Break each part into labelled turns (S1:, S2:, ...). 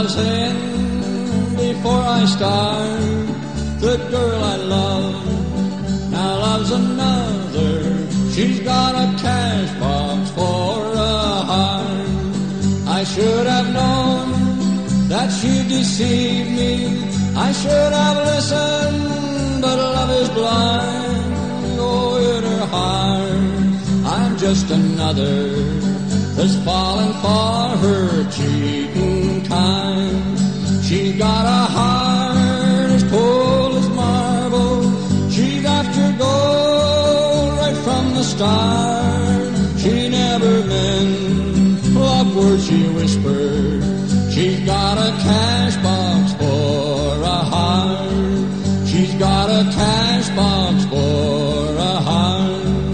S1: saying before I start, the girl I love now loves another. She's got a cash box for a heart. I should have known that she'd deceive me. I should have listened, but love is blind. Oh, in her heart, I'm just another that's fallen for her cheating kind. She got a heart as cold as marble. She's after gold right from the start. She never meant love words she whispered. She's got a cash box for a heart. She's got a cash box for a heart.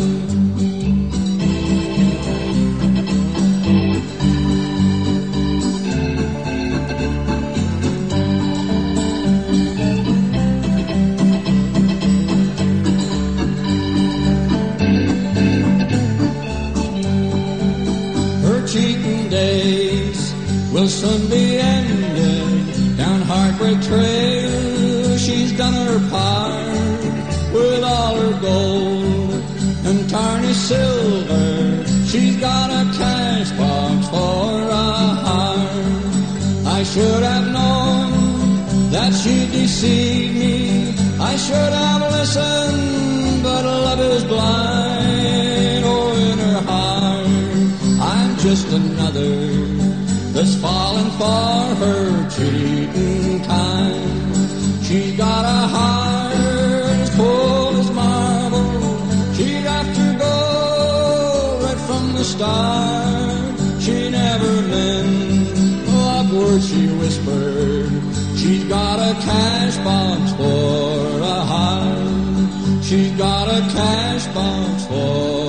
S1: Cheating days will soon be ended. Down Heartbreak Trail, she's done her part with all her gold and tarnished silver. She's got a cash box for a heart. I should have known that she'd deceive me. I should have listened, but love is blind. Oh, in her heart, I'm just another that's fallen for her cheating kind. She's got a heart as cold as marble. She's after gold right from the start. She never meant love words she whispered. She's got a cash box for a heart. She's got a cash box for